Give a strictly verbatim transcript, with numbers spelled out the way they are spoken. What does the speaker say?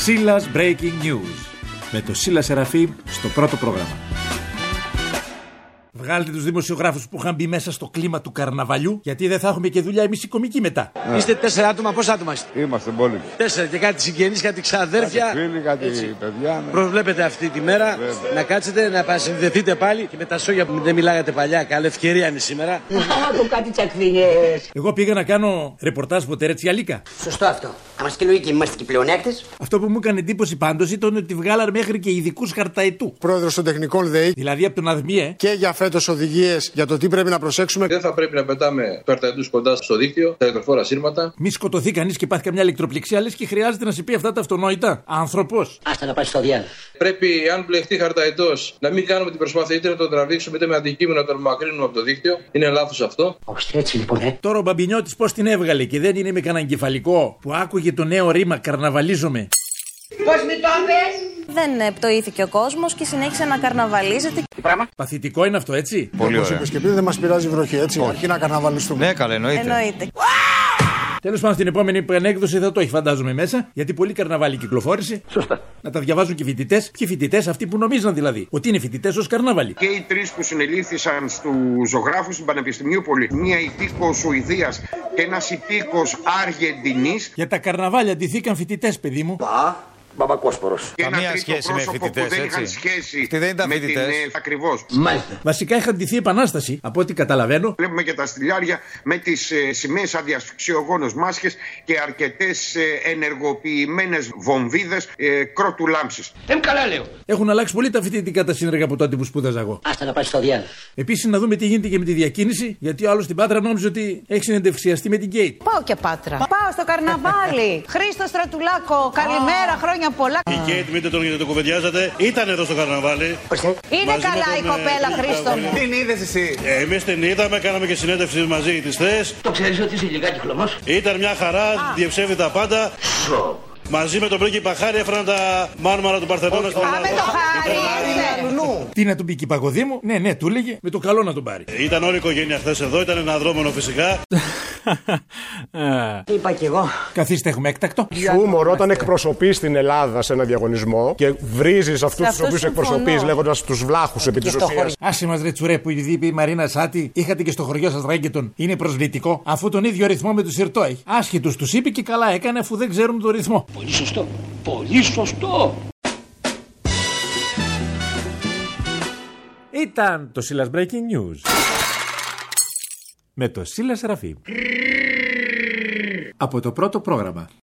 Σίλας Breaking News με το Σίλα Σεραφείμ στο πρώτο πρόγραμμα. Βγάλτε τους δημοσιογράφους που είχαν μπει μέσα στο κλίμα του καρναβαλιού, γιατί δεν θα έχουμε και δουλειά εμείς οι κομικοί μετά. Yeah. Είστε τέσσερα άτομα, πόσα άτομα είστε? Είμαστε πολύ. Τέσσερα και κάτι συγγενείς, κάτι ξαδέρφια. Κάτι φίλοι, κάτι έτσι. Παιδιά. Ναι. Προβλέπετε αυτή τη μέρα Βέβαια. να κάτσετε, να επανασυνδεθείτε πάλι και με τα σόγια που δεν μιλάγατε παλιά. Καλή ευκαιρία είναι σήμερα. Άκου κάτι τσακδίνιες. Εγώ πήγα να κάνω ρεπορτάζ ποτέ ρε Τσιαλίκα. Σωστό αυτό. Αν μας και λογική, είμαστε και πλεονέκτες. Αυτό που μου έκανε εντύπωση πάντως ήταν ότι βγάλαν μέχρι και ειδικούς χαρταετού. Πρόεδρος των τεχνικών ΔΕΗ. Δηλαδή από τον ΑΔΜΙΕ. Και για φέτος οδηγίες για το τι πρέπει να προσέξουμε. Δεν θα πρέπει να πετάμε χαρταετούς κοντά στο δίκτυο, τα ηλεκτροφόρα σύρματα. Μη σκοτωθεί κανείς και πάθει καμιά ηλεκτροπληξία, λες και χρειάζεται να σε πει αυτά τα αυτονόητα. Άνθρωπος. Άστα να πάει στο διάλογο. Πρέπει, αν μπλεχτεί χαρταετός, να μην κάνουμε την προσπάθεια είτε να τον τραβήξουμε είτε με αντικείμενο να τον μακρύνουμε από το δίκτυο. Είναι λάθος αυτό. Όχι, έτσι λοιπόν, ε. Τώρα ο Μπαμπινιώτης πώς την έβγαλε και δεν είναι με κανένα εγκεφαλικό που άκουγε το νέο ρήμα καρναβαλίζομαι. Πώς με το πες? Δεν πτωήθηκε ο κόσμος και συνέχισε να καρναβαλίζεται. Τι πράγμα? Παθητικό είναι αυτό, έτσι. Πολύ ωραία. Όπως και πει, δεν μας πειράζει η βροχή, έτσι. Όχι. Αρκεί να καρναβαλιστούμε. Ναι, καλά, εννοείται. Εννοείται. Τέλος πάντων, στην επόμενη ανέκδοση θα το έχει, φαντάζομαι, μέσα, γιατί πολύ καρναβάλι κυκλοφόρησε. Σωστά. Να τα διαβάζουν και οι φοιτητές. Ποιοι φοιτητές, αυτοί που νομίζαν δηλαδή ότι είναι φοιτητές ως καρναβάλι. Και οι τρεις που συνελήφθησαν στους ζωγράφους του Πανεπιστημίου Πολυ, μία υπήκος Σουηδίας και ένας υπήκος Αργεντινής. Για τα καρναβάλια ντυθήκαν φοιτητές, παιδί μου. Πα. Μπαμπακόσπορος. Καμία σχέση με φοιτητές, δεν έτσι. είχαν σχέση Αυτοί δεν ήταν με φοιτητές. την, ε, ακριβώς. Μάλιστα. Βασικά είχαν ντυθεί επανάσταση, από ό,τι καταλαβαίνω. Βλέπουμε και τα στυλιάρια με τις ε, σημαίες αδιασφυξιογόνος μάσκες και αρκετές ε, ενεργοποιημένες βομβίδες ε, κρότου λάμψης. Δεν καλά λέω. Έχουν αλλάξει πολύ τα φοιτητικά τα σύνεργα από τότε που σπούδαζα εγώ. Άστα να πάει στο διάλογο. Επίσης να δούμε τι γίνεται και με τη διακίνηση, γιατί ο άλλος στην Πάτρα νόμιζε ότι έχει συνεντευξιαστεί με την Γκέιτ. Πάω και Πάτρα. Πάω στο καρναβάλι. Χρήστο Στρατουλάκο, καλημέρα, χρόνια πολλά. Η Γκέιτ, μην τον γιατί το κουβεντιάζατε, ήταν εδώ στο καρναβάλι. Είναι μαζί καλά η κοπέλα, Χρήστο μου. Την είδες εσύ? Ε, εμείς την είδαμε, κάναμε και συνέντευξη μαζί της θες. Το ξέρεις ότι είσαι λιγάκι χλωμός? Ήταν μια χαρά, διευσεύει τα πάντα. Σο. Μαζί με τον πρίγκιπα Χάρη έφεραν τα μάρμαρα του Παρθενώνα στην Ελλάδα. Α, με το Χάρη. Τι να του πει και η Παγωδήμου, ναι, ναι, του έλεγε με το καλό να τον πάρει. Ήταν όλη η οικογένεια χθες εδώ, ήταν ένα δρόμενο φυσικά. Τι είπα κι εγώ. Καθίστε, έχουμε έκτακτο. Χιούμορ όταν εκπροσωπείς την Ελλάδα σε ένα διαγωνισμό και βρίζεις αυτούς τους οποίους εκπροσωπείς λέγοντας τους βλάχους επί της ουσίας. Άσε μας ρε τσουρέ που ήδη είπε η Μαρίνα Σάτι, είχατε και στο χωριό σας Ράγκετον. Είναι προσβλητικό, αφού τον ίδιο ρυθμό με του Σιρτό έχει. Άσχετους τους είπε και καλά έκανε αφού δεν ξέρουν τον ρυθμό. Πολύ σωστό. Πολύ σωστό. Ήταν το Σίλας Breaking News με το Σίλα Σεραφείμ από το πρώτο πρόγραμμα.